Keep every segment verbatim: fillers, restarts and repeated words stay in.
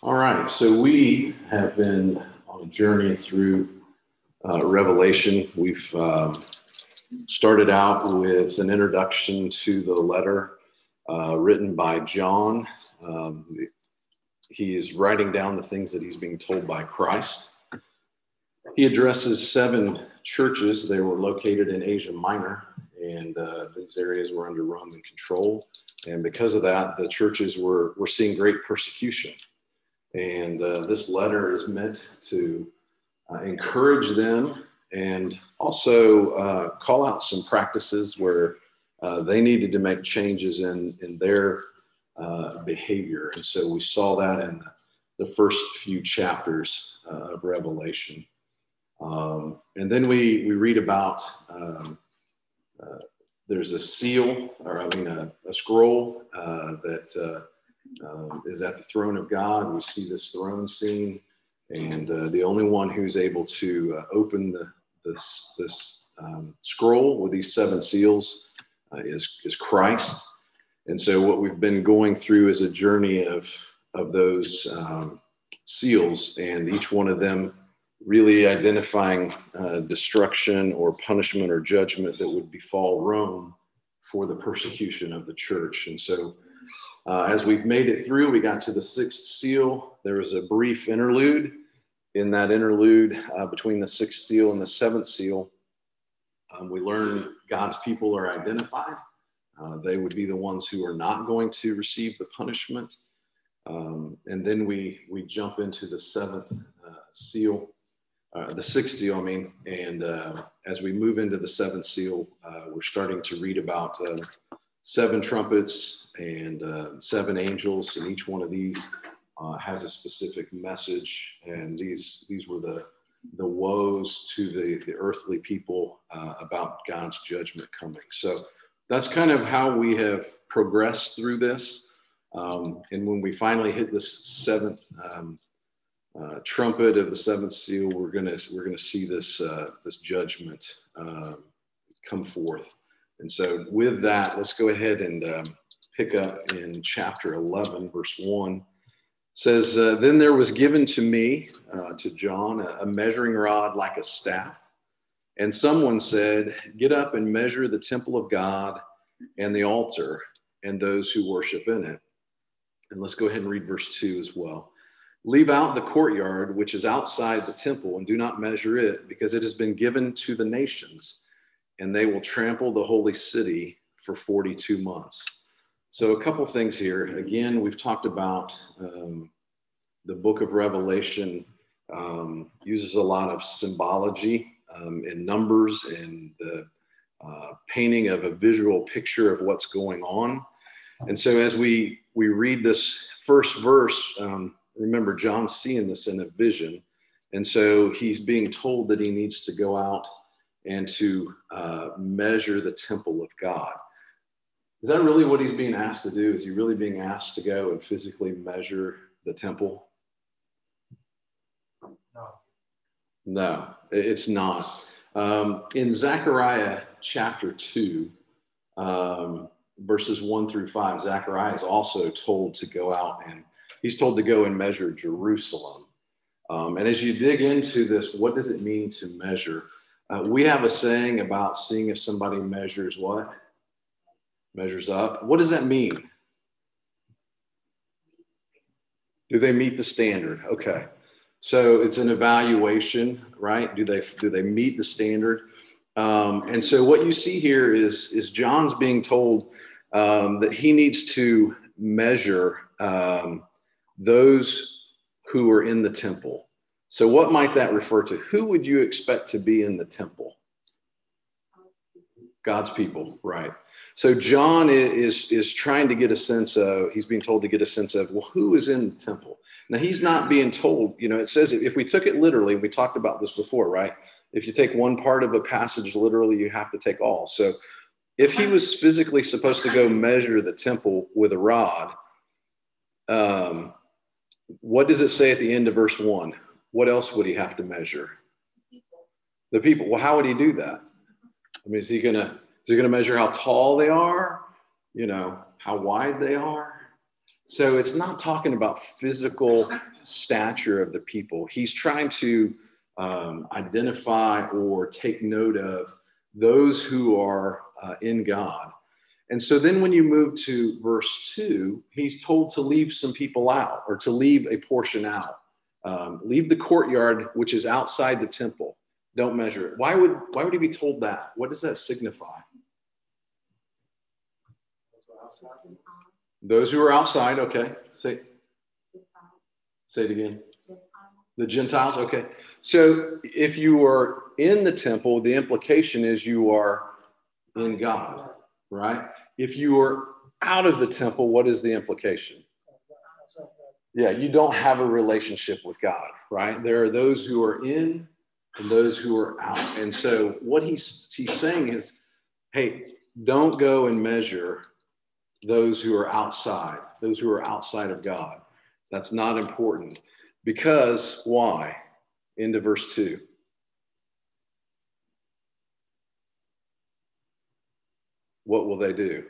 All right, so we have been on a journey through uh, Revelation. We've um, started out with an introduction to the letter uh, written by John. Um, he's writing down the things that he's being told by Christ. He addresses seven churches. They were located in Asia Minor, and uh, these areas were under Roman control. And because of that, the churches were, were seeing great persecution. And uh, this letter is meant to uh, encourage them and also uh, call out some practices where uh, they needed to make changes in, in their uh, behavior. And so we saw that in the first few chapters uh, of Revelation. Um, and then we, we read about um, uh, there's a seal, or I mean a, a scroll uh, that uh, Um, is at the throne of God. We see this throne scene, and uh, the only one who's able to uh, open the, this, this um, scroll with these seven seals uh, is, is Christ. And so what we've been going through is a journey of, of those um, seals, and each one of them really identifying uh, destruction or punishment or judgment that would befall Rome for the persecution of the church. And so Uh, as we've made it through, we got to the sixth seal. There was a brief interlude. In that interlude uh, between the sixth seal and the seventh seal, um, we learn God's people are identified. Uh, they would be the ones who are not going to receive the punishment. Um, and then we, we jump into the seventh uh, seal, uh, the sixth seal, I mean. And uh, as we move into the seventh seal, uh, we're starting to read about uh, seven trumpets and uh, seven angels, and each one of these uh, has a specific message. And these these were the the woes to the, the earthly people uh, about God's judgment coming. So that's kind of how we have progressed through this. Um, and when we finally hit the seventh um, uh, trumpet of the seventh seal, we're gonna we're gonna see this uh, this judgment uh, come forth. And so with that, let's go ahead and um, pick up in chapter eleven, verse one. It says, uh, then there was given to me, uh, to John, a, a measuring rod like a staff. And someone said, get up and measure the temple of God and the altar and those who worship in it. And let's go ahead and read verse two as well. Leave out the courtyard, which is outside the temple, and do not measure it, because it has been given to the nations, and they will trample the holy city for forty-two months. So a couple things here. Again, we've talked about um, the book of Revelation um, uses a lot of symbology um, and numbers and the uh, painting of a visual picture of what's going on. And so as we, we read this first verse, um, remember John's seeing this in a vision. And so he's being told that he needs to go out and to uh, measure the temple of God. Is that really what he's being asked to do? Is he really being asked to go and physically measure the temple? No. No, it's not. Um, in Zechariah chapter two, um, verses one through five, Zechariah is also told to go out and he's told to go and measure Jerusalem. Um, and as you dig into this, what does it mean to measure? Uh, we have a saying about seeing if somebody measures what? Measures up. What does that mean? Do they meet the standard? Okay. So it's an evaluation, right? Do they do they meet the standard? Um, and so what you see here is, is John's being told um, that he needs to measure um, those who are in the temple. So what might that refer to? Who would you expect to be in the temple? God's people, right? So John is, is trying to get a sense of, he's being told to get a sense of, well, who is in the temple? Now, he's not being told, you know, it says if we took it literally, we talked about this before, right? If you take one part of a passage literally, you have to take all. So if he was physically supposed to go measure the temple with a rod, um, what does it say at the end of verse one? What else would he have to measure? The people. Well, how would he do that? I mean, is he gonna is he gonna measure how tall they are? You know, how wide they are? So it's not talking about physical stature of the people. He's trying to um, identify or take note of those who are uh, in God. And so then when you move to verse two, he's told to leave some people out, or to leave a portion out. Um, leave the courtyard, which is outside the temple. Don't measure it. Why would, why would he be told that? What does that signify? Those who are outside, okay. Say, say it again. The Gentiles, okay. So if you are in the temple, the implication is you are in God, right? If you are out of the temple, what is the implication? Yeah, you don't have a relationship with God, right? There are those who are in and those who are out. And so what he's, he's saying is, hey, don't go and measure those who are outside, those who are outside of God. That's not important. Because why? Into verse two. What will they do?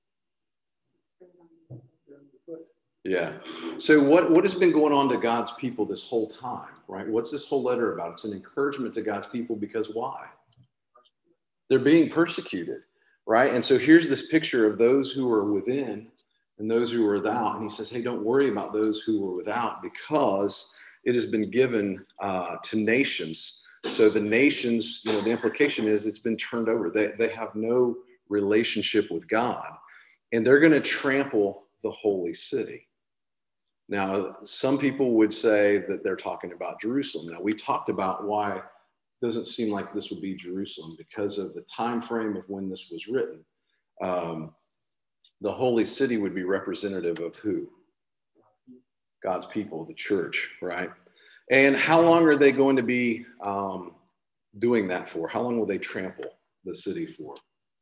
Yeah. So what, what has been going on to God's people this whole time, right? What's this whole letter about? It's an encouragement to God's people because why? They're being persecuted, right? And so here's this picture of those who are within and those who are without. And he says, hey, don't worry about those who are without, because it has been given uh, to nations. So the nations, you know, the implication is it's been turned over. They, they have no relationship with God, and they're going to trample the holy city. Now, some people would say that they're talking about Jerusalem. Now, we talked about why it doesn't seem like this would be Jerusalem because of the time frame of when this was written. Um, the holy city would be representative of who? God's people, the church, right? And how long are they going to be um, doing that for? How long will they trample the city for?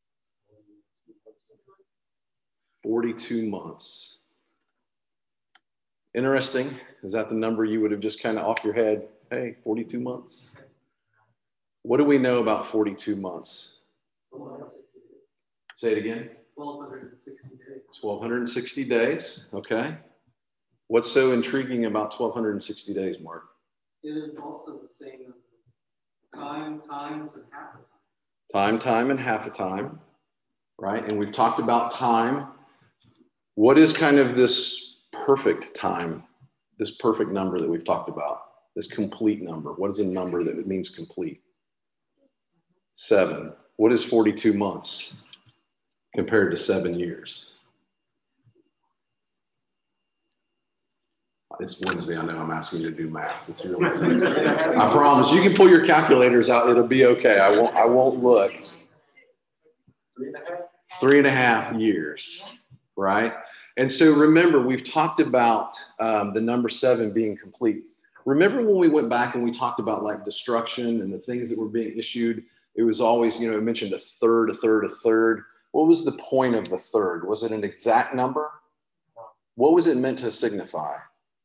forty-two months. Interesting. Is that the number you would have just kind of off your head? Hey, forty-two months. What do we know about forty-two months? Say it again. twelve sixty days. twelve sixty days. Okay. What's so intriguing about twelve sixty days, Mark? It is also the same as time, times, and half a time. Time, time, and half a time, right? And we've talked about time. What is kind of this perfect time, this perfect number that we've talked about, this complete number? What is a number that means complete? Seven. What is forty-two months compared to seven years? It's Wednesday. I know I'm asking you to do math. It's really I promise. You can pull your calculators out. It'll be okay. I won't. I won't look. Three and a half. Three and a half years, right? And so remember, we've talked about um, the number seven being complete. Remember when we went back and we talked about like destruction and the things that were being issued? It was always, you know, it mentioned a third, a third, a third. What was the point of the third? Was it an exact number? What was it meant to signify?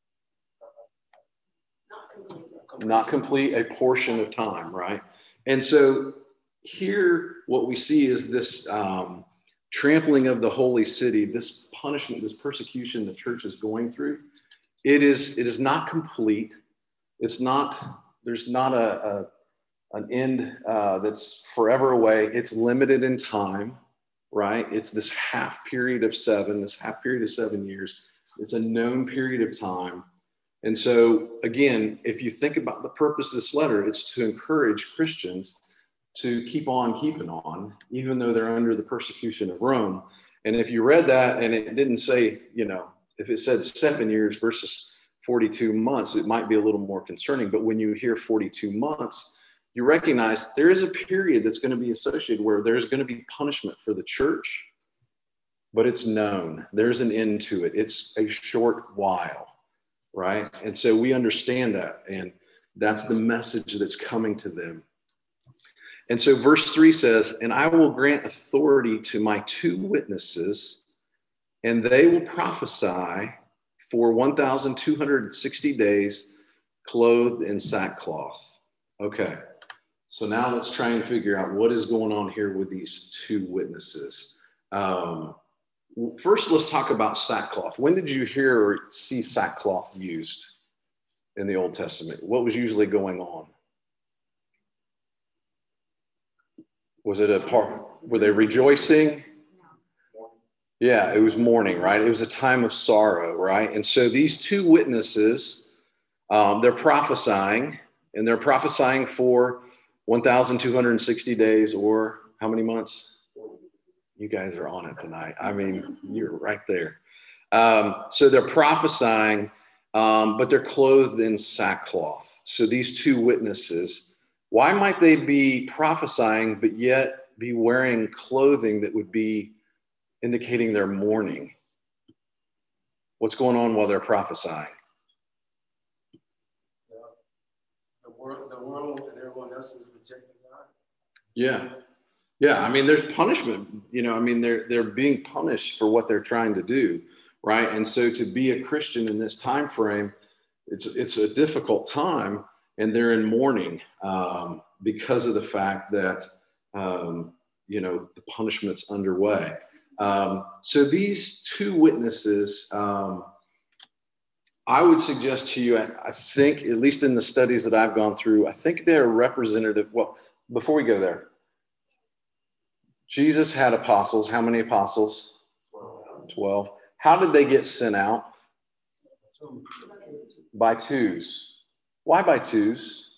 Not complete, a portion of time, right? And so here, what we see is this um, trampling of the holy city, this punishment, this persecution the church is going through. It is, it is not complete. It's not, there's not a, a an end uh, that's forever away. It's limited in time, right? It's this half period of seven, this half period of seven years. It's a known period of time. And so, again, if you think about the purpose of this letter, it's to encourage Christians to keep on keeping on, even though they're under the persecution of Rome. And if you read that and it didn't say, you know, if it said seven years versus forty-two months, it might be a little more concerning. But when you hear forty-two months, you recognize there is a period that's going to be associated where there's going to be punishment for the church, but it's known. There's an end to it. It's a short while, right? And so we understand that, and that's the message that's coming to them. And so verse three says, and I will grant authority to my two witnesses, and they will prophesy for one thousand two hundred sixty days, clothed in sackcloth. Okay. So now let's try and figure out what is going on here with these two witnesses. Um, first, let's talk about sackcloth. When did you hear or see sackcloth used in the Old Testament? What was usually going on? Was it a part, were they rejoicing? Yeah, it was mourning, right? It was a time of sorrow, right? And so these two witnesses, um, they're prophesying, and they're prophesying for one thousand two hundred sixty days, or how many months? You guys are on it tonight. I mean, you're right there. Um, so they're prophesying, um, but they're clothed in sackcloth. So these two witnesses, why might they be prophesying, but yet be wearing clothing that would be indicating their mourning? What's going on while they're prophesying? The world, the world and everyone else is rejecting God. Yeah. Yeah. I mean, there's punishment, you know, I mean, they're, they're being punished for what they're trying to do. Right. And so to be a Christian in this time frame, it's, it's a difficult time, and they're in mourning um, because of the fact that, um, you know, the punishment's underway. Um, so these two witnesses, um, I would suggest to you, I, I think, at least in the studies that I've gone through, I think they're representative. Well, before we go there, Jesus had apostles. How many apostles? twelve. How did they get sent out? By twos. Why by twos?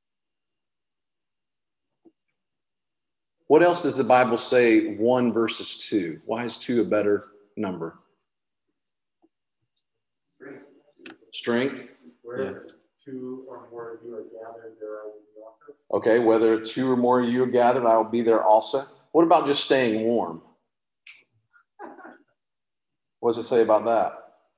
What else does the Bible say one versus two? Why is two a better number? Strength. Where yeah. two or more of you are gathered, there I will be also. Okay, whether two or more of you are gathered, I will be there also. What about just staying warm? What does it say about that?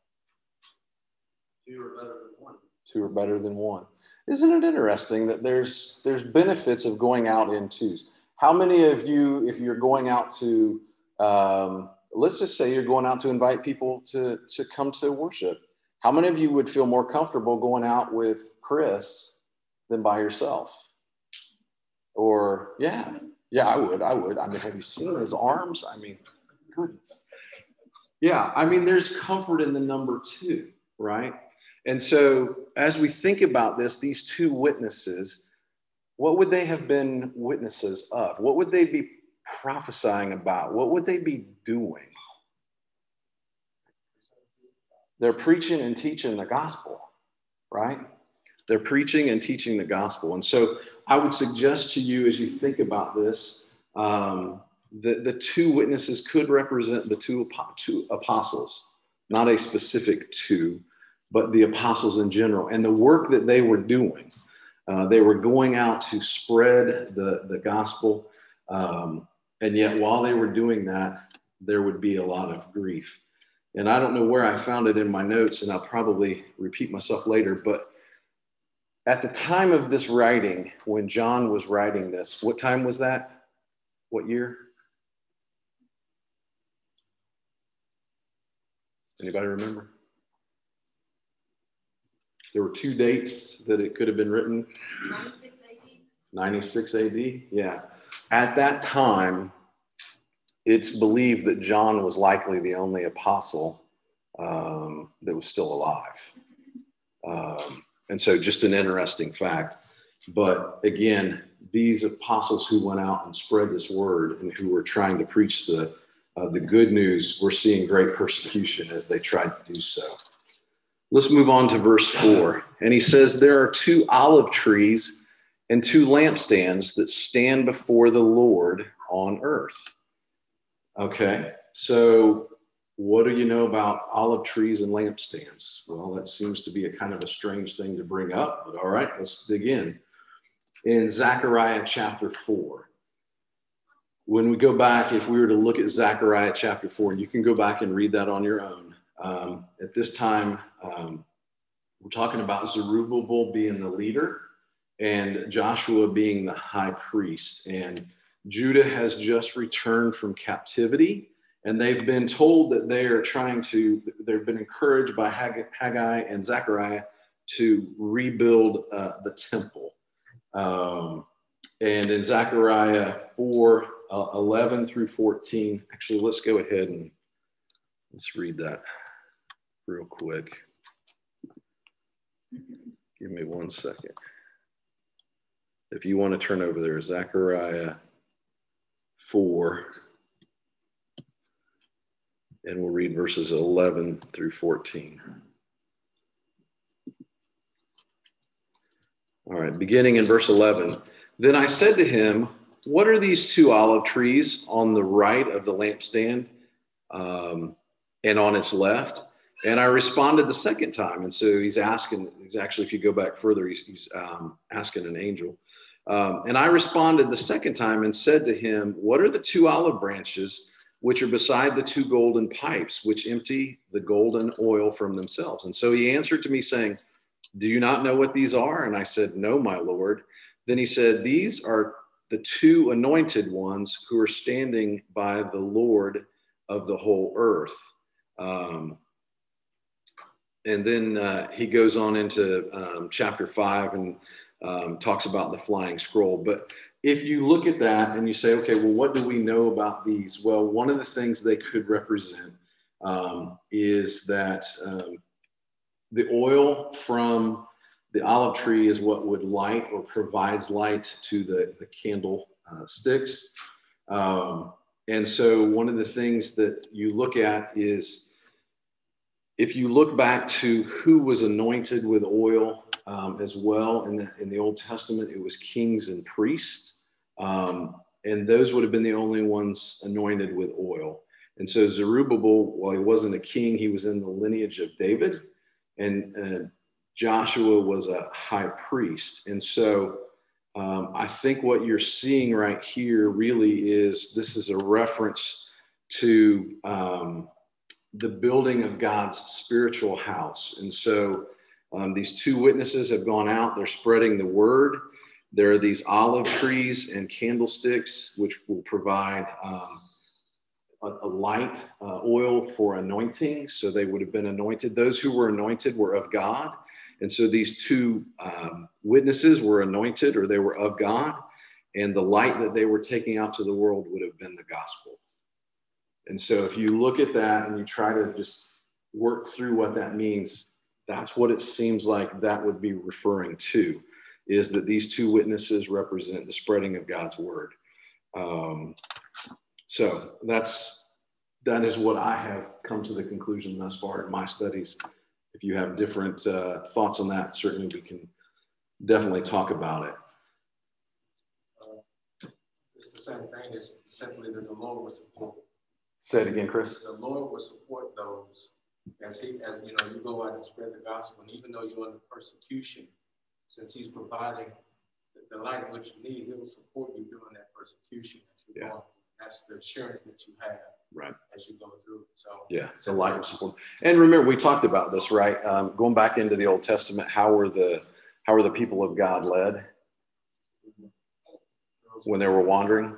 Two are better than one. Two are better than one. Isn't it interesting that there's there's benefits of going out in twos? How many of you, if you're going out to, um, let's just say you're going out to invite people to, to come to worship, how many of you would feel more comfortable going out with Chris than by yourself? Or, yeah, yeah, I would, I would. I mean, have you seen his arms? I mean, goodness. Yeah, I mean, there's comfort in the number two, right? And so as we think about this, these two witnesses, what would they have been witnesses of? What would they be prophesying about? What would they be doing? They're preaching and teaching the gospel, right? They're preaching and teaching the gospel. And so I would suggest to you, as you think about this, um, the, the two witnesses could represent the two, two apostles, not a specific two, but the apostles in general, and the work that they were doing. Uh, they were going out to spread the, the gospel. Um, and yet while they were doing that, there would be a lot of grief. And I don't know where I found it in my notes, and I'll probably repeat myself later, but at the time of this writing, when John was writing this, what time was that? What year? Anybody remember? There were two dates that it could have been written. ninety-six A D. ninety-six A D, yeah. At that time, it's believed that John was likely the only apostle um, that was still alive. Um, and so just an interesting fact. But again, these apostles who went out and spread this word and who were trying to preach the, uh, the good news, were seeing great persecution as they tried to do so. Let's move on to verse four. And he says, there are two olive trees and two lampstands that stand before the Lord on earth. Okay, so what do you know about olive trees and lampstands? Well, that seems to be a kind of a strange thing to bring up, but all right, let's dig in. In Zechariah chapter four, when we go back, if we were to look at Zechariah chapter four, and you can go back and read that on your own. Um, at this time, um, we're talking about Zerubbabel being the leader and Joshua being the high priest. And Judah has just returned from captivity, and they've been told that they are trying to, they've been encouraged by Haggai and Zechariah to rebuild uh, the temple. Um, and in Zechariah four, uh, eleven through fourteen, actually, let's go ahead and Let's read that real quick. Give me one second. If you want to turn over there, Zechariah four, and we'll read verses eleven through fourteen. All right, beginning in verse eleven. Then I said to him, what are these two olive trees on the right of the lampstand um, and on its left? And I responded the second time. And so he's asking, he's actually, if you go back further, he's, he's um, asking an angel. Um, and I responded the second time and said to him, what are the two olive branches which are beside the two golden pipes, which empty the golden oil from themselves? And so he answered to me saying, do you not know what these are? And I said, no, my Lord. Then he said, these are the two anointed ones who are standing by the Lord of the whole earth. Um, and then uh, he goes on into um, chapter five and um, talks about the flying scroll. But if you look at that and you say, okay, well, what do we know about these? Well, one of the things they could represent um, is that um, the oil from the olive tree is what would light or provides light to the, the candle uh, sticks. Um, and so one of the things that you look at is, if you look back to who was anointed with oil um, as well in the, in the Old Testament, it was kings and priests. Um, and those would have been the only ones anointed with oil. And so Zerubbabel, while he wasn't a king, he was in the lineage of David. And uh, Joshua was a high priest. And so um, I think what you're seeing right here really is, this is a reference to um, the building of God's spiritual house. And so um, these two witnesses have gone out, they're spreading the word. There are these olive trees and candlesticks, which will provide um, a, a light uh, oil for anointing. So they would have been anointed. Those who were anointed were of God. And so these two um, witnesses were anointed, or they were of God. And the light that they were taking out to the world would have been the gospel. And so if you look at that and you try to just work through what that means, that's what it seems like that would be referring to, is that these two witnesses represent the spreading of God's word. Um, so that's, that is what I have come to the conclusion thus far in my studies. If you have different uh, thoughts on that, certainly we can definitely talk about it. Uh, it's the same thing. It's simply that the Lord was support. Say it again, Chris. The Lord will support those as he, as you know, you go out and spread the gospel, and even though you're under persecution, since He's providing the, the light in which you need, He will support you during that persecution that you're yeah. going through. That's the assurance that you have, right, as you go through. So yeah, it's a light of support. And remember, we talked about this, right? Um, going back into the Old Testament, how were the how were the people of God led when they were wandering?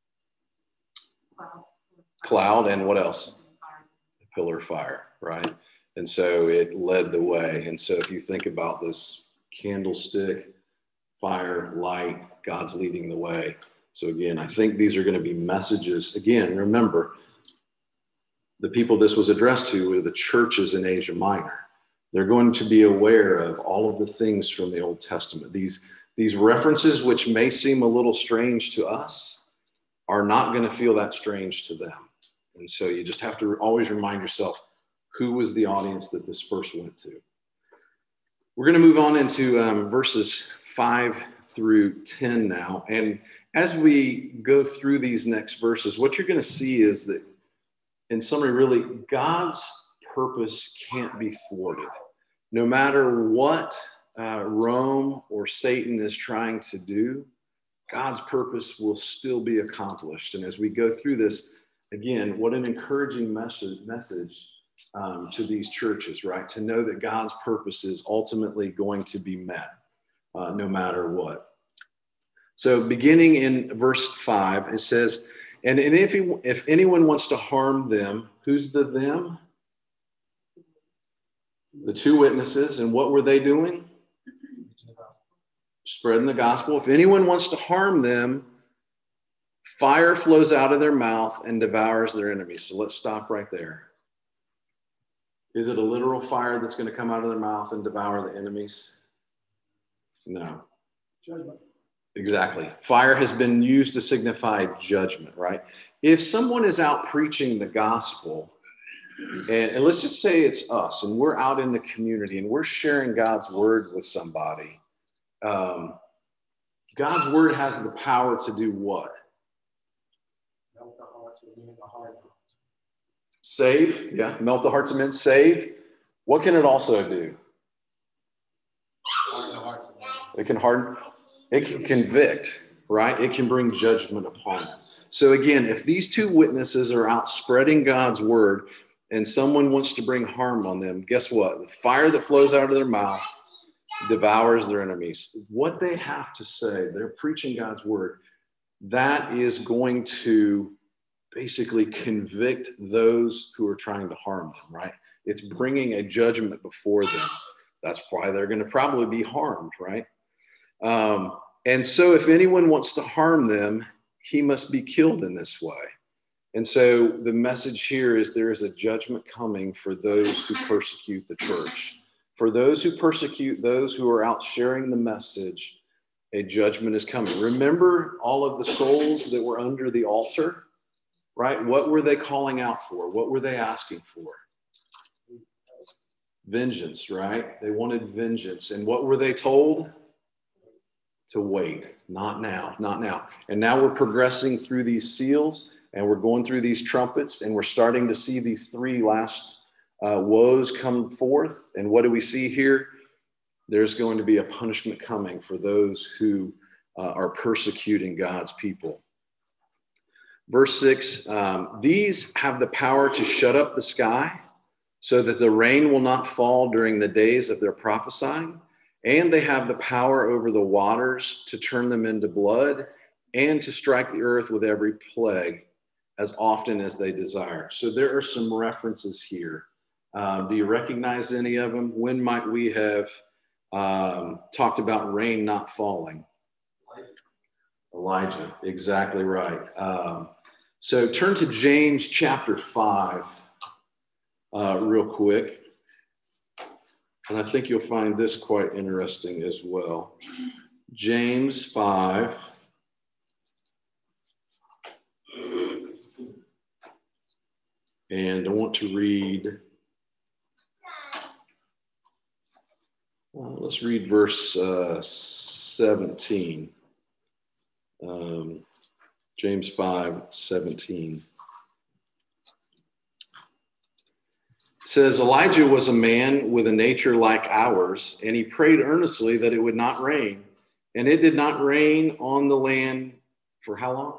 Cloud and what else? A pillar of fire, right? And so it led the way. And so if you think about this candlestick, fire, light, God's leading the way. So again, I think these are going to be messages. Again, remember, the people this was addressed to were the churches in Asia Minor. They're going to be aware of all of the things from the Old Testament. These, these references, which may seem a little strange to us, are not going to feel that strange to them. And so you just have to always remind yourself, who was the audience that this first went to? We're going to move on into um, verses five through ten now. And as we go through these next verses, what you're going to see is that, in summary, really, God's purpose can't be thwarted. No matter what uh, Rome or Satan is trying to do, God's purpose will still be accomplished. And as we go through this, again, what an encouraging message, message um, to these churches, right? To know that God's purpose is ultimately going to be met, uh, no matter what. So beginning in verse five, it says, and, and if, he, if anyone wants to harm them, who's the them? The two witnesses. And what were they doing? Spreading the gospel. If anyone wants to harm them, fire flows out of their mouth and devours their enemies. So let's stop right there. Is it a literal fire that's going to come out of their mouth and devour the enemies? No. Judgment. Exactly. Fire has been used to signify judgment, right? If someone is out preaching the gospel, and, and let's just say it's us, and we're out in the community, and we're sharing God's word with somebody, um, God's word has the power to do what? Melt the hearts of men, the hard hearts. Save, yeah, melt the hearts of men, save. What can it also do? Harden the hearts of men. It can harden, it can convict, right? It can bring judgment upon them. So again, if these two witnesses are out spreading God's word and someone wants to bring harm on them, guess what? The fire that flows out of their mouth devours their enemies. What they have to say, they're preaching God's word, that is going to basically convict those who are trying to harm them, right? It's bringing a judgment before them. That's why they're going to probably be harmed, right? Um, and so if anyone wants to harm them, he must be killed in this way. And so the message here is there is a judgment coming for those who persecute the church. For those who persecute those who are out sharing the message, a judgment is coming. Remember all of the souls that were under the altar, right? What were they calling out for? What were they asking for? Vengeance, right? They wanted vengeance. And what were they told? To wait. Not now, not now. And now we're progressing through these seals, and we're going through these trumpets, and we're starting to see these three last uh, woes come forth. And what do we see here? There's going to be a punishment coming for those who uh, are persecuting God's people. Verse six, um, these have the power to shut up the sky so that the rain will not fall during the days of their prophesying. And they have the power over the waters to turn them into blood and to strike the earth with every plague as often as they desire. So there are some references here. Um, do you recognize any of them? When might we have um, talked about rain not falling? Elijah, exactly right. Um, so turn to James chapter five uh, real quick. And I think you'll find this quite interesting as well. James five. And I want to read, well, let's read verse uh, seventeen. Um, James five, seventeen. It says, Elijah was a man with a nature like ours, and he prayed earnestly that it would not rain. And it did not rain on the land for how long?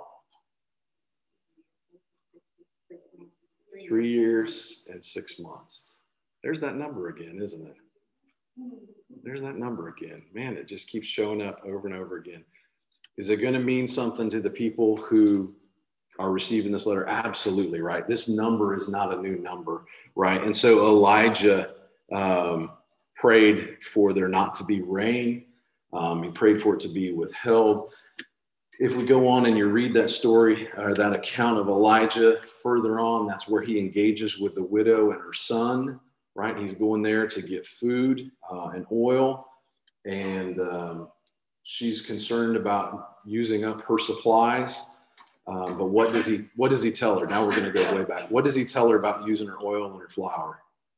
Three years and six months. There's that number again, isn't it? There's that number again. Man, it just keeps showing up over and over again. Is it going to mean something to the people who are receiving this letter? Absolutely, right? This number is not a new number, right? And so Elijah um, prayed for there not to be rain. Um, he prayed for it to be withheld. If we go on and you read that story or that account of Elijah further on, that's where he engages with the widow and her son, right? He's going there to get food uh, and oil, and um, she's concerned about using up her supplies. Um, but what does he what does he tell her? Now we're going to go way back. What does he tell her about using her oil and her flour?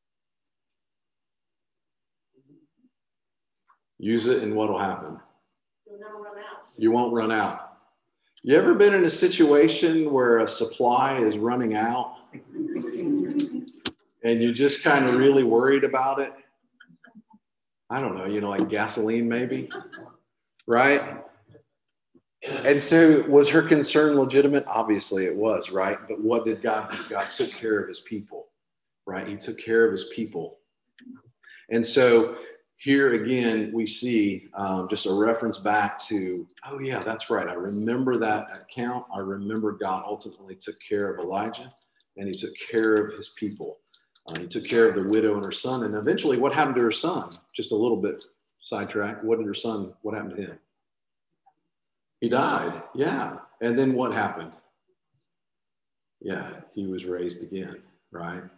Use it, and what will happen? You'll never run out. You won't run out. You ever been in a situation where a supply is running out and you're just kind of really worried about it? I don't know, you know, like gasoline maybe, right? And so was her concern legitimate? Obviously it was, right? But what did God do? God took care of his people, right? He took care of his people. And so here again, we see um, just a reference back to, oh yeah, that's right. I remember that account. I remember God ultimately took care of Elijah, and he took care of his people. Uh, he took care of the widow and her son. And eventually what happened to her son? Just a little bit sidetracked. What did her son, what happened to him? He died. Yeah. And then what happened? Yeah, he was raised again, right?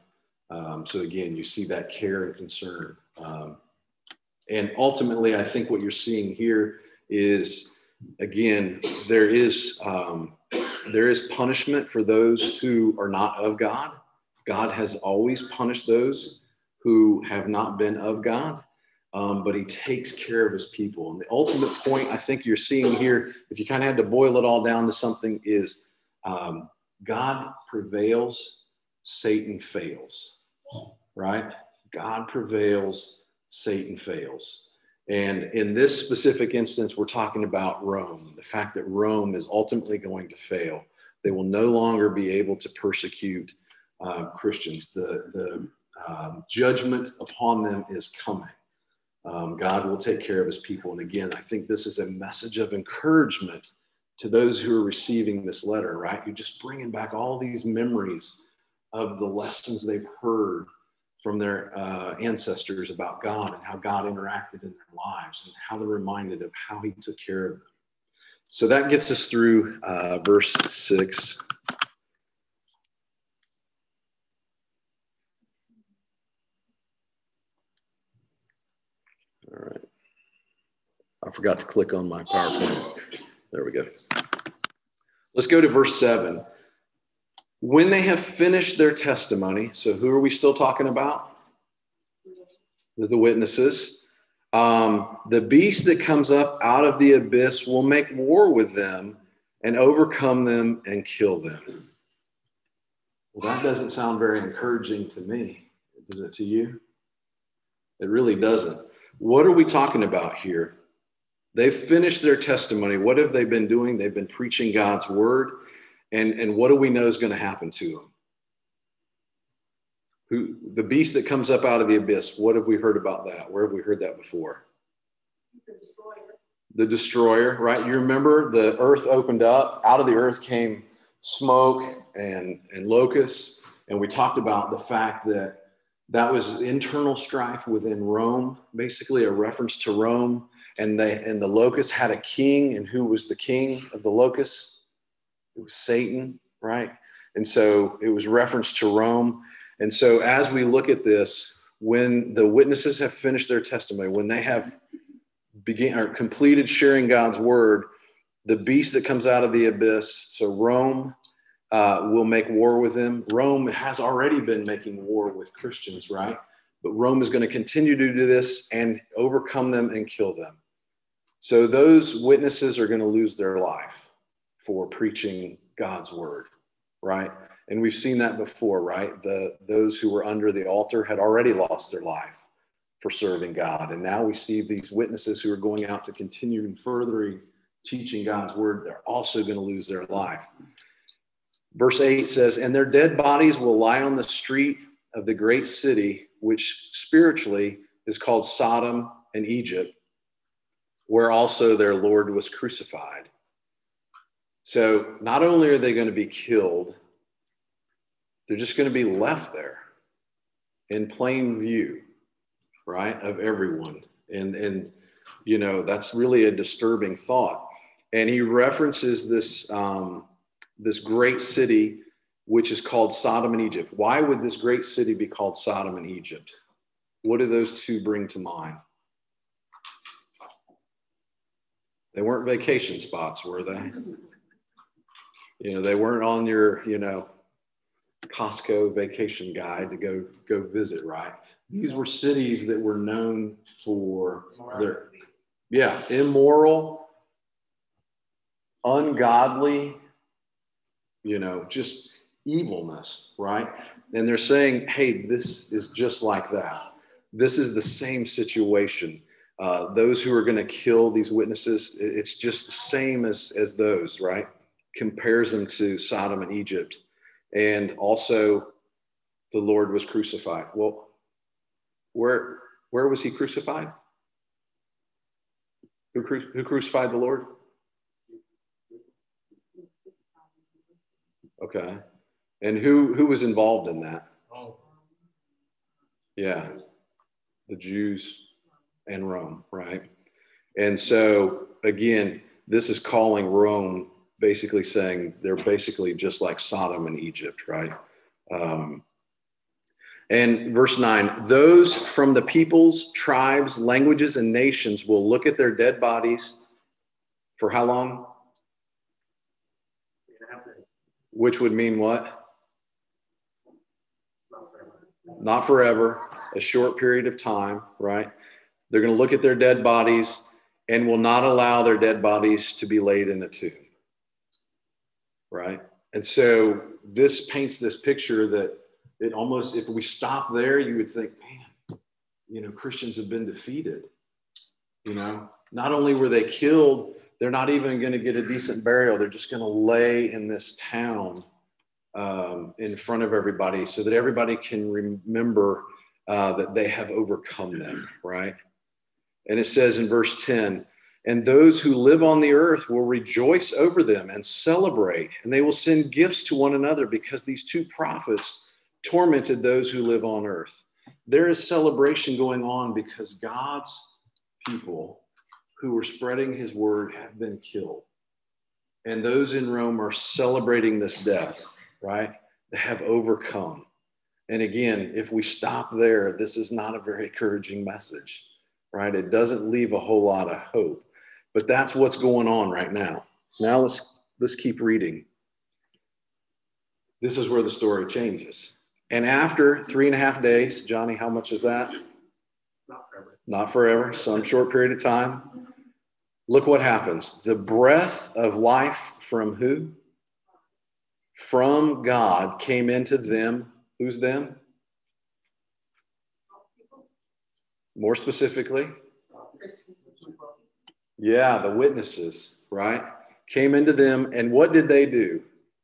Um, so again, you see that care and concern. Um, and ultimately, I think what you're seeing here is, again, there is um, there is punishment for those who are not of God. God has always punished those who have not been of God, um, but he takes care of his people. And the ultimate point I think you're seeing here, if you kind of had to boil it all down to something, is um, God prevails, Satan fails. Right? God prevails, Satan fails. And in this specific instance, we're talking about Rome, the fact that Rome is ultimately going to fail. They will no longer be able to persecute uh, Christians. The, the um, judgment upon them is coming. Um, God will take care of his people. And again, I think this is a message of encouragement to those who are receiving this letter, right? You're just bringing back all these memories of the lessons they've heard from their uh, ancestors about God and how God interacted in their lives and how they're reminded of how he took care of them. So that gets us through uh, verse six. All right. I forgot to click on my PowerPoint. There we go. Let's go to verse seven. When they have finished their testimony, so who are we still talking about? The, the witnesses. Um, the beast that comes up out of the abyss will make war with them and overcome them and kill them. Well, that doesn't sound very encouraging to me. Does it to you? It really doesn't. What are we talking about here? They've finished their testimony. What have they been doing? They've been preaching God's word. And, and what do we know is going to happen to them? Who, the beast that comes up out of the abyss, what have we heard about that? Where have we heard that before? The destroyer. The destroyer, right? You remember the earth opened up. Out of the earth came smoke and, and locusts. And we talked about the fact that that was internal strife within Rome, basically a reference to Rome. And, they, and the locusts had a king. And who was the king of the locusts? It was Satan, right? And so it was reference to Rome. And so as we look at this, when the witnesses have finished their testimony, when they have began or completed sharing God's word, the beast that comes out of the abyss, so Rome uh, will make war with them. Rome has already been making war with Christians, right? But Rome is going to continue to do this and overcome them and kill them. So those witnesses are going to lose their life for preaching God's word, right? And we've seen that before, right? The those who were under the altar had already lost their life for serving God. And now we see these witnesses who are going out to continue and furthering teaching God's word. They're also going to lose their life. Verse eight says, and their dead bodies will lie on the street of the great city, which spiritually is called Sodom and Egypt, where also their Lord was crucified. So not only are they going to be killed, they're just going to be left there in plain view, right, of everyone. And, and you know, that's really a disturbing thought. And he references this, um, this great city, which is called Sodom and Egypt. Why would this great city be called Sodom and Egypt? What do those two bring to mind? They weren't vacation spots, were they? You know, they weren't on your, you know, Costco vacation guide to go go visit, right? These were cities that were known for their, yeah, immoral, ungodly, you know, just evilness, right? And they're saying, hey, this is just like that. This is the same situation. Uh, those who are going to kill these witnesses, it's just the same as, as those, right? Compares them to Sodom and Egypt. And also the Lord was crucified. Well, where, where was he crucified? Who, cru- who crucified the Lord? Okay. And who, who was involved in that? Oh. Yeah. The Jews and Rome, right? And so again, this is calling Rome, basically saying they're basically just like Sodom and Egypt, right? Um, And verse nine, those from the peoples, tribes, languages, and nations will look at their dead bodies for how long? Which would mean what? Not forever, a short period of time, right? They're going to look at their dead bodies and will not allow their dead bodies to be laid in a tomb, right? And so this paints this picture that it almost, if we stop there, you would think, man, you know, Christians have been defeated. You know, not only were they killed, they're not even going to get a decent burial. They're just going to lay in this town um, in front of everybody so that everybody can remember uh, that they have overcome them, right? And it says in verse ten, and those who live on the earth will rejoice over them and celebrate, and they will send gifts to one another because these two prophets tormented those who live on earth. There is celebration going on because God's people who were spreading his word have been killed. And those in Rome are celebrating this death, right? They have overcome. And again, if we stop there, this is not a very encouraging message, right? It doesn't leave a whole lot of hope. But that's what's going on right now. Now let's let's keep reading. This is where the story changes. And after three and a half days, Johnny, how much is that? Not forever. Not forever, some short period of time. Look what happens. The breath of life from who? From God came into them. Who's them? More specifically? Yeah, the witnesses, right? Came into them, and what did they do?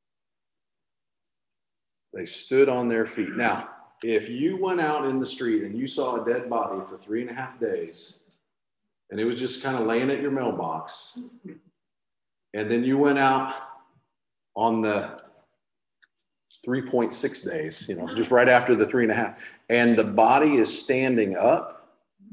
They stood on their feet. Now, if you went out in the street and you saw a dead body for three and a half days, and it was just kind of laying at your mailbox, and then you went out on the three point six days, you know, just right after the three and a half, and the body is standing up,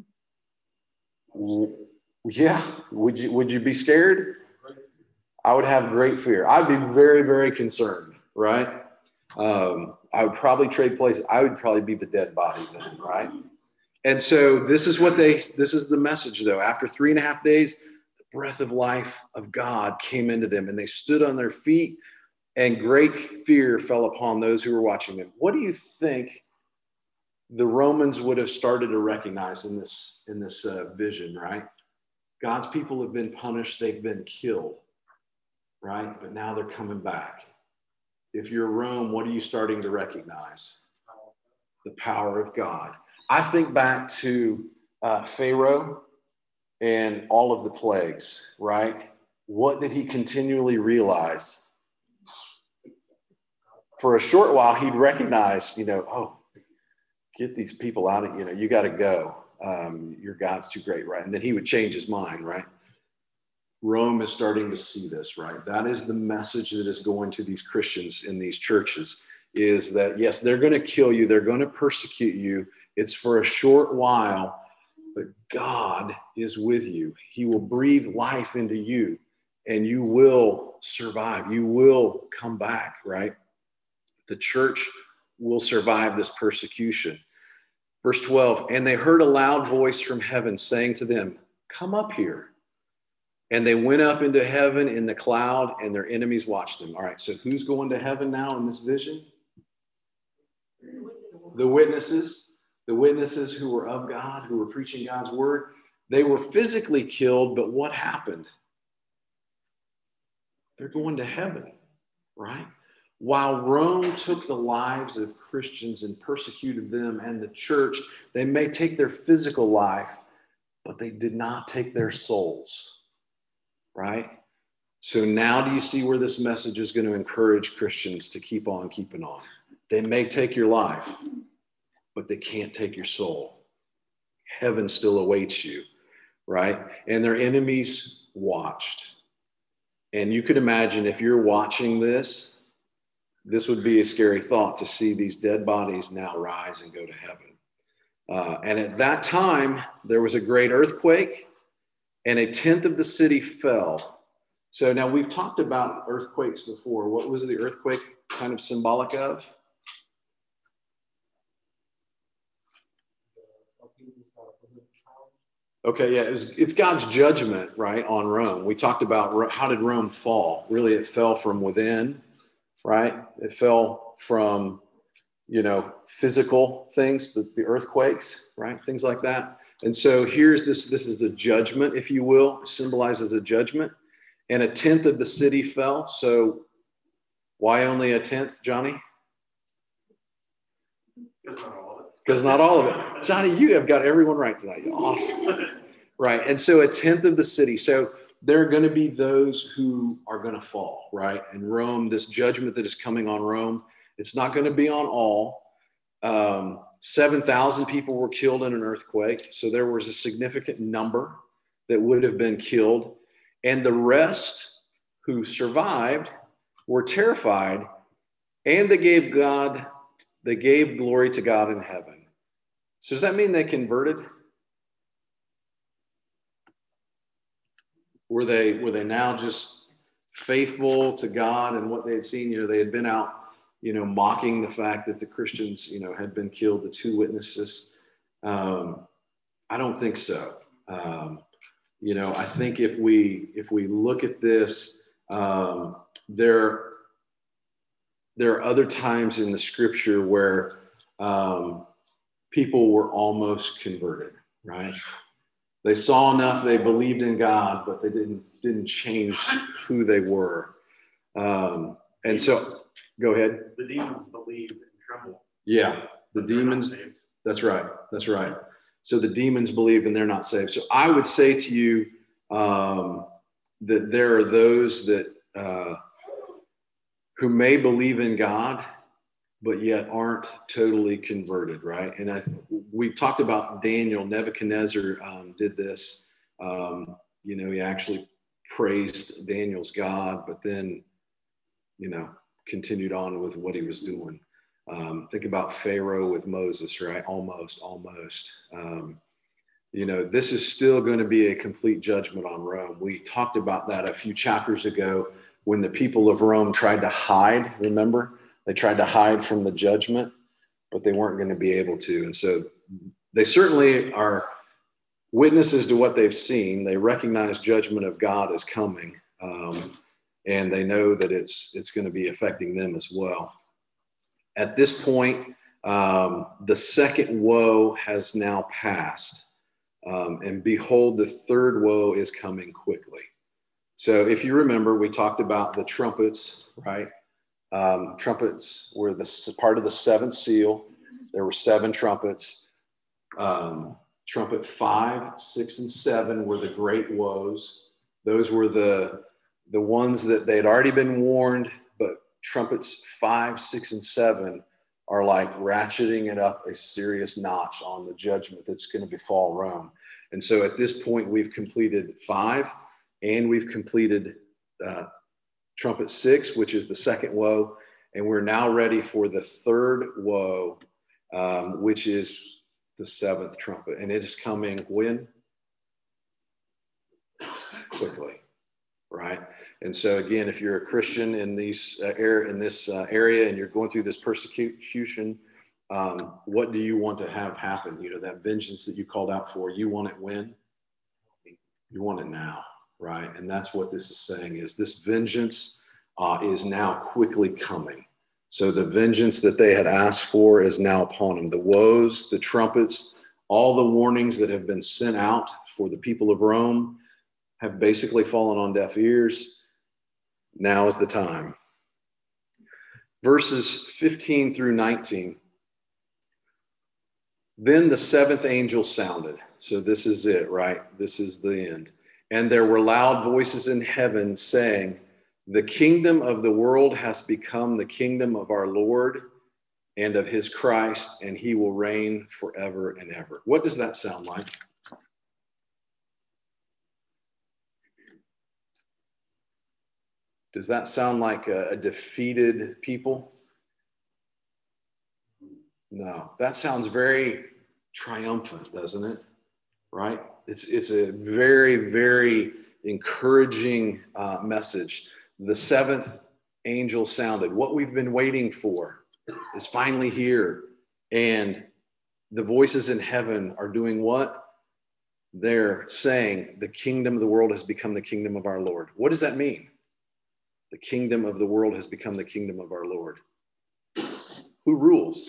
yeah, would you would you be scared? I would have great fear. I'd be very, very concerned, right? Um, I would probably trade places. I would probably be the dead body then, right? And so this is what they, this is the message though. After three and a half days, the breath of life of God came into them and they stood on their feet and great fear fell upon those who were watching them. What do you think the Romans would have started to recognize in this, in this uh, vision, right? God's people have been punished. They've been killed, right? But now they're coming back. If you're Rome, what are you starting to recognize? The power of God. I think back to uh, Pharaoh and all of the plagues, right? What did he continually realize? For a short while, he'd recognize, you know, oh, get these people out of, you know, you got to go. Um, your God's too great, right? And then he would change his mind, right? Rome is starting to see this, right? That is the message that is going to these Christians in these churches is that, yes, they're going to kill you. They're going to persecute you. It's for a short while, but God is with you. He will breathe life into you and you will survive. You will come back, right? The church will survive this persecution. Verse twelve, and they heard a loud voice from heaven saying to them, come up here. And they went up into heaven in the cloud and their enemies watched them. All right, so who's going to heaven now in this vision? The witnesses, the witnesses who were of God, who were preaching God's word. They were physically killed, but what happened? They're going to heaven, right? While Rome took the lives of Christians and persecuted them and the church, they may take their physical life, but they did not take their souls, right? So now do you see where this message is going to encourage Christians to keep on keeping on? They may take your life, but they can't take your soul. Heaven still awaits you, right? And their enemies watched. And you could imagine if you're watching this, this would be a scary thought to see these dead bodies now rise and go to heaven. Uh, and at that time, there was a great earthquake and a tenth of the city fell. So now we've talked about earthquakes before. What was the earthquake kind of symbolic of? Okay, yeah, it was, it's God's judgment, right, on Rome. We talked about Ro- how did Rome fall? Really, it fell from within, right? It fell from, you know, physical things, the, the earthquakes, right? Things like that. And so here's this, this is a judgment, if you will, it symbolizes a judgment. And a tenth of the city fell. So why only a tenth, Johnny? Because not all of it. Johnny, you have got everyone right tonight. You're awesome. Right. And so a tenth of the city. So there are going to be those who are going to fall, right? And Rome, this judgment that is coming on Rome, it's not going to be on all. Um, seven thousand people were killed in an earthquake. So there was a significant number that would have been killed. And the rest who survived were terrified, and they gave God, they gave glory to God in heaven. So does that mean they converted? Were they, were they now just faithful to God and what they had seen? You know, they had been out, you know, mocking the fact that the Christians, you know, had been killed, the two witnesses. Um, I don't think so. Um, you know, I think if we, if we look at this, um, there, there are other times in the scripture where um, people were almost converted, right? They saw enough, they believed in God, but they didn't didn't change who they were. Um, and so, go ahead. The demons believe and tremble. Yeah, the demons. That's right. That's right. So the demons believe and they're not saved. So I would say to you um, that there are those that uh, who may believe in God, but yet aren't totally converted, right? And I, we talked about Daniel. Nebuchadnezzar um, did this. Um, you know, he actually praised Daniel's God, but then, you know, continued on with what he was doing. Um, think about Pharaoh with Moses, right? Almost, almost. Um, you know, this is still going to be a complete judgment on Rome. We talked about that a few chapters ago when the people of Rome tried to hide, remember? They tried to hide from the judgment, but they weren't going to be able to. And so they certainly are witnesses to what they've seen. They recognize judgment of God is coming, um, and they know that it's it's going to be affecting them as well. At this point, um, the second woe has now passed, um, and behold, the third woe is coming quickly. So if you remember, we talked about the trumpets, right? Um, trumpets were the part of the seventh seal. There were seven trumpets. Um, trumpet five, six, and seven were the great woes. Those were the, the ones that they'd already been warned, but trumpets five, six, and seven are like ratcheting it up a serious notch on the judgment that's going to befall Rome. And so at this point, we've completed five, and we've completed uh, trumpet six, which is the second woe. And we're now ready for the third woe, um, which is the seventh trumpet. And it is coming when? Quickly, right? And so again, if you're a Christian in these uh, air in this uh, area and you're going through this persecution, um, what do you want to have happen? You know, that vengeance that you called out for, you want it when? You want it now, right? And that's what this is saying, is this vengeance uh, is now quickly coming. So the vengeance that they had asked for is now upon them. The woes, the trumpets, all the warnings that have been sent out for the people of Rome have basically fallen on deaf ears. Now is the time. Verses fifteen through nineteen. Then the seventh angel sounded. So this is it, right? This is the end. And there were loud voices in heaven saying, "The kingdom of the world has become the kingdom of our Lord and of his Christ, and he will reign forever and ever." What does that sound like? Does that sound like a, a defeated people? No, that sounds very triumphant, doesn't it? Right? It's, it's a very, very encouraging uh, message. The seventh angel sounded. What we've been waiting for is finally here. And the voices in heaven are doing what? they're saying the kingdom of the world has become the kingdom of our Lord. What does that mean? The kingdom of the world has become the kingdom of our Lord. Who rules?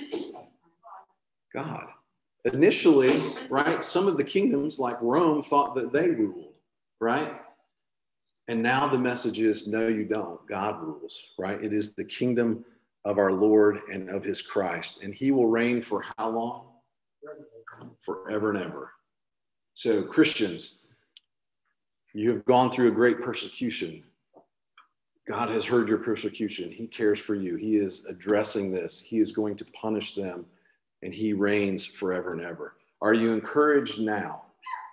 God. Initially, right, some of the kingdoms like Rome thought that they ruled, right? And now the message is, no, you don't. God rules, right? It is the kingdom of our Lord and of his Christ. And he will reign for how long? Forever and ever. So Christians, you have gone through a great persecution. God has heard your persecution. He cares for you. He is addressing this. He is going to punish them, and he reigns forever and ever. Are you encouraged now?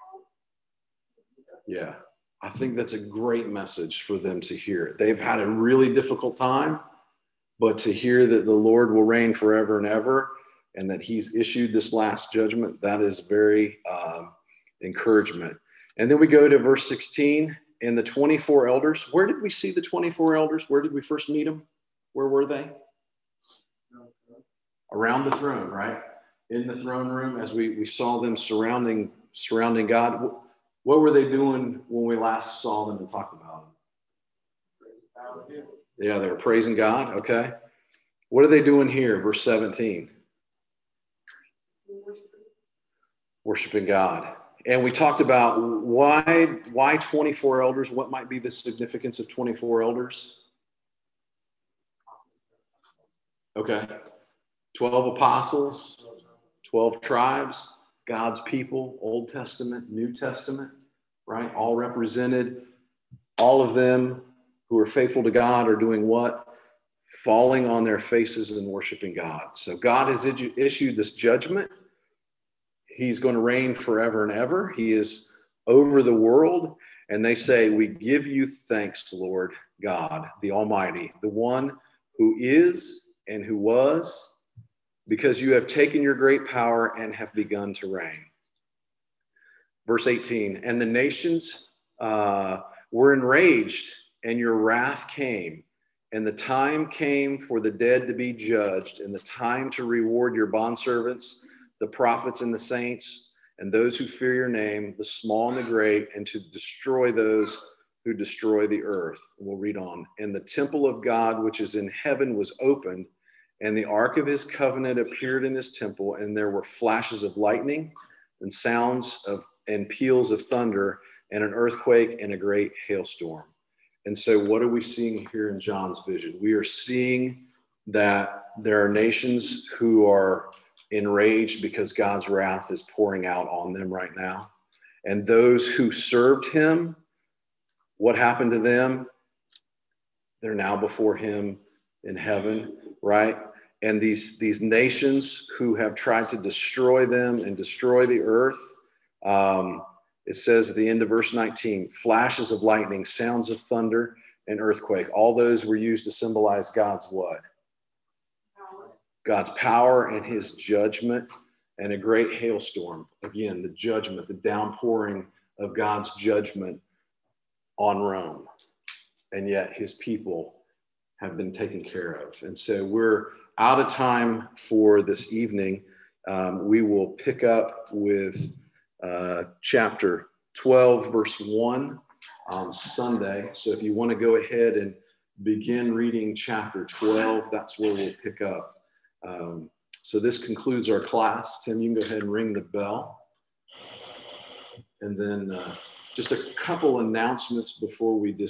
Yeah, I think that's a great message for them to hear. They've had a really difficult time, but to hear that the Lord will reign forever and ever, and that he's issued this last judgment, that is very um, encouragement. And then we go to verse sixteen, and the twenty-four elders. Where did we see the twenty-four elders? Where did we first meet them? Where were they? Around the throne, right? In the throne room, as we, we saw them surrounding, surrounding God. What were they doing when we last saw them and talked about them? Yeah, they were praising God. Okay. What are they doing here? Verse seventeen. Worshiping God. And we talked about why, why twenty-four elders? What might be the significance of twenty-four elders? Okay. twelve apostles, twelve tribes, God's people, Old Testament, New Testament, right? All represented. All of them who are faithful to God are doing what? Falling on their faces and worshiping God. So God has issued this judgment. He's going to reign forever and ever. He is over the world. And they say, we give you thanks, Lord God, the Almighty, the one who is and who was, because you have taken your great power and have begun to reign. Verse eighteen, and the nations uh, were enraged, and your wrath came, and the time came for the dead to be judged, and the time to reward your bondservants, the prophets and the saints, and those who fear your name, the small and the great, and to destroy those who destroy the earth. We'll read on. And the temple of God, which is in heaven, was opened, and the ark of his covenant appeared in his temple, and there were flashes of lightning and sounds of and peals of thunder and an earthquake and a great hailstorm. And so what are we seeing here in John's vision? We are seeing that there are nations who are enraged because God's wrath is pouring out on them right now. And those who served him, what happened to them? They're now before him in heaven, right? And these, these nations who have tried to destroy them and destroy the earth, um, it says at the end of verse nineteen, flashes of lightning, sounds of thunder, and earthquake. All those were used to symbolize God's what? God's power and his judgment, and a great hailstorm. Again, the judgment, the downpouring of God's judgment on Rome. And yet his people have been taken care of. And so we're out of time for this evening. Um, we will pick up with uh, chapter twelve, verse one on Sunday. So if you want to go ahead and begin reading chapter twelve, that's where we'll pick up. Um, so this concludes our class. Tim, you can go ahead and ring the bell. And then uh, just a couple announcements before we dis-